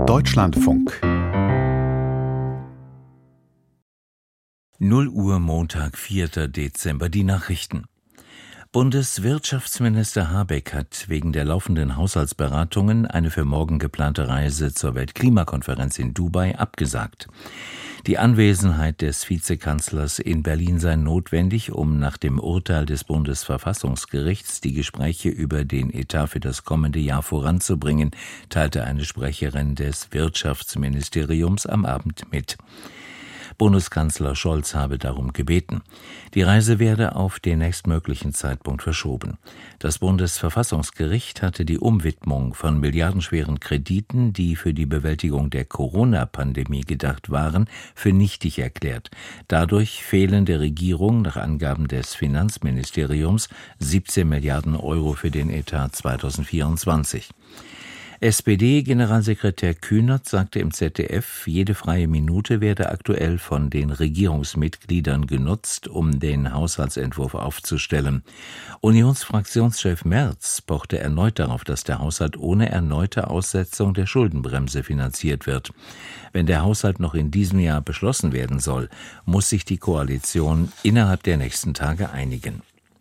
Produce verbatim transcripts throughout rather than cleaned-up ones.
Deutschlandfunk. null Uhr Montag, vierter Dezember. Die Nachrichten. Bundeswirtschaftsminister Habeck hat wegen der laufenden Haushaltsberatungen eine für morgen geplante Reise zur Weltklimakonferenz in Dubai abgesagt. Die Anwesenheit des Vizekanzlers in Berlin sei notwendig, um nach dem Urteil des Bundesverfassungsgerichts die Gespräche über den Etat für das kommende Jahr voranzubringen, teilte eine Sprecherin des Wirtschaftsministeriums am Abend mit. Bundeskanzler Scholz habe darum gebeten. Die Reise werde auf den nächstmöglichen Zeitpunkt verschoben. Das Bundesverfassungsgericht hatte die Umwidmung von milliardenschweren Krediten, die für die Bewältigung der Corona-Pandemie gedacht waren, für nichtig erklärt. Dadurch fehlen der Regierung nach Angaben des Finanzministeriums siebzehn Milliarden Euro für den Etat zweitausendvierundzwanzig. S P D-Generalsekretär Kühnert sagte im Z D F, jede freie Minute werde aktuell von den Regierungsmitgliedern genutzt, um den Haushaltsentwurf aufzustellen. Unionsfraktionschef Merz pochte erneut darauf, dass der Haushalt ohne erneute Aussetzung der Schuldenbremse finanziert wird. Wenn der Haushalt noch in diesem Jahr beschlossen werden soll, muss sich die Koalition innerhalb der nächsten Tage einigen.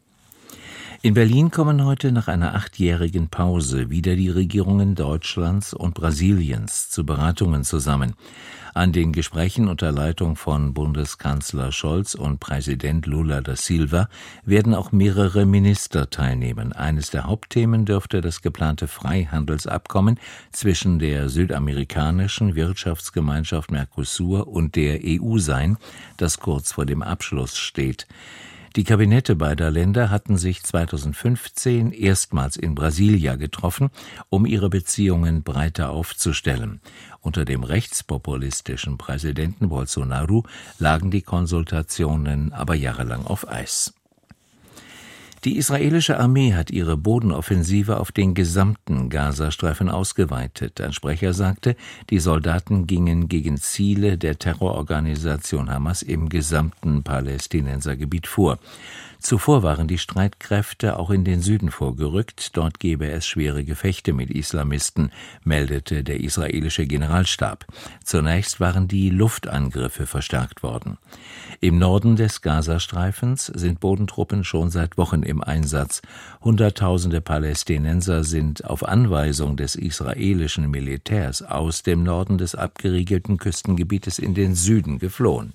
In Berlin kommen heute nach einer achtjährigen Pause wieder die Regierungen Deutschlands und Brasiliens zu Beratungen zusammen. An den Gesprächen unter Leitung von Bundeskanzler Scholz und Präsident Lula da Silva werden auch mehrere Minister teilnehmen. Eines der Hauptthemen dürfte das geplante Freihandelsabkommen zwischen der südamerikanischen Wirtschaftsgemeinschaft Mercosur und der E U sein, das kurz vor dem Abschluss steht. Die Kabinette beider Länder hatten sich zweitausendfünfzehn erstmals in Brasilia getroffen, um ihre Beziehungen breiter aufzustellen. Unter dem rechtspopulistischen Präsidenten Bolsonaro lagen die Konsultationen aber jahrelang auf Eis. Die israelische Armee hat ihre Bodenoffensive auf den gesamten Gazastreifen ausgeweitet. Ein Sprecher sagte, die Soldaten gingen gegen Ziele der Terrororganisation Hamas im gesamten Palästinensergebiet vor. Zuvor waren die Streitkräfte auch in den Süden vorgerückt. Dort gebe es schwere Gefechte mit Islamisten, meldete der israelische Generalstab. Zunächst waren die Luftangriffe verstärkt worden. Im Norden des Gazastreifens sind Bodentruppen schon seit Wochen im Einsatz. Hunderttausende Palästinenser sind auf Anweisung des israelischen Militärs aus dem Norden des abgeriegelten Küstengebietes in den Süden geflohen.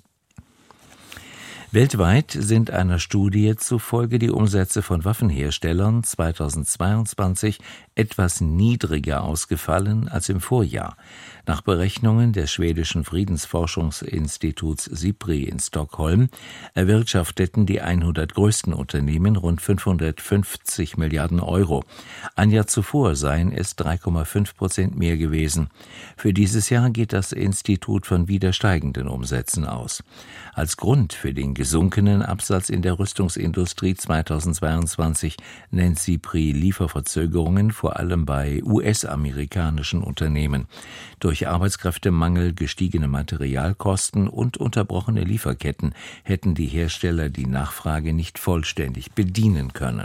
Weltweit sind einer Studie zufolge die Umsätze von Waffenherstellern zweitausendzweiundzwanzig etwas niedriger ausgefallen als im Vorjahr. Nach Berechnungen des schwedischen Friedensforschungsinstituts SIPRI in Stockholm erwirtschafteten die hundert größten Unternehmen rund fünfhundertfünfzig Milliarden Euro. Ein Jahr zuvor seien es drei Komma fünf Prozent mehr gewesen. Für dieses Jahr geht das Institut von wieder steigenden Umsätzen aus. Als Grund für den gesunkenen Absatz in der Rüstungsindustrie zweitausendzweiundzwanzig nennt SIPRI Lieferverzögerungen vor allem bei U S-amerikanischen Unternehmen. Durch Arbeitskräftemangel, gestiegene Materialkosten und unterbrochene Lieferketten hätten die Hersteller die Nachfrage nicht vollständig bedienen können.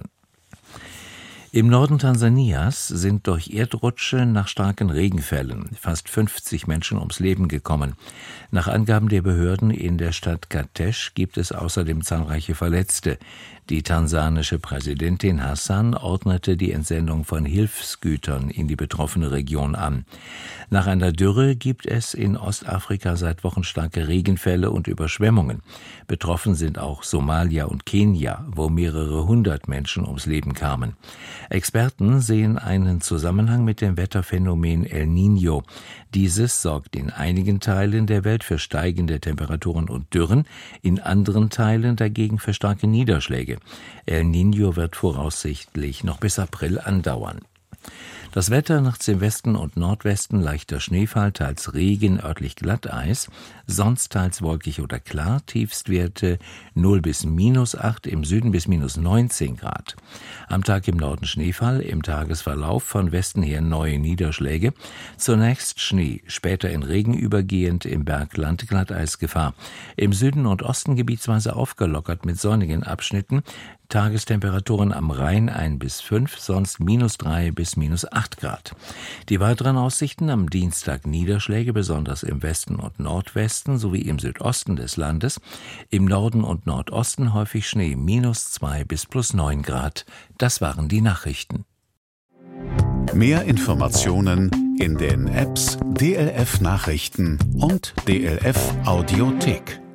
Im Norden Tansanias sind durch Erdrutsche nach starken Regenfällen fast fünfzig Menschen ums Leben gekommen. Nach Angaben der Behörden in der Stadt Katesh gibt es außerdem zahlreiche Verletzte. Die tansanische Präsidentin Hassan ordnete die Entsendung von Hilfsgütern in die betroffene Region an. Nach einer Dürre gibt es in Ostafrika seit Wochen starke Regenfälle und Überschwemmungen. Betroffen sind auch Somalia und Kenia, wo mehrere hundert Menschen ums Leben kamen. Experten sehen einen Zusammenhang mit dem Wetterphänomen El Niño. Dieses sorgt in einigen Teilen der Welt für steigende Temperaturen und Dürren, in anderen Teilen dagegen für starke Niederschläge. El Niño wird voraussichtlich noch bis April andauern. Das Wetter nachts im Westen und Nordwesten leichter Schneefall, teils Regen, örtlich Glatteis, sonst teils wolkig oder klar, Tiefstwerte null bis minus acht, im Süden bis minus neunzehn Grad. Am Tag im Norden Schneefall, im Tagesverlauf von Westen her neue Niederschläge, zunächst Schnee, später in Regen übergehend, im Bergland Glatteisgefahr. Im Süden und Osten gebietsweise aufgelockert mit sonnigen Abschnitten, Tagestemperaturen am Rhein ein bis fünf, sonst minus drei bis minus acht Grad. Die weiteren Aussichten: am Dienstag Niederschläge, besonders im Westen und Nordwesten sowie im Südosten des Landes. Im Norden und Nordosten häufig Schnee, minus zwei bis plus neun Grad. Das waren die Nachrichten. Mehr Informationen in den Apps D L F Nachrichten und D L F Audiothek.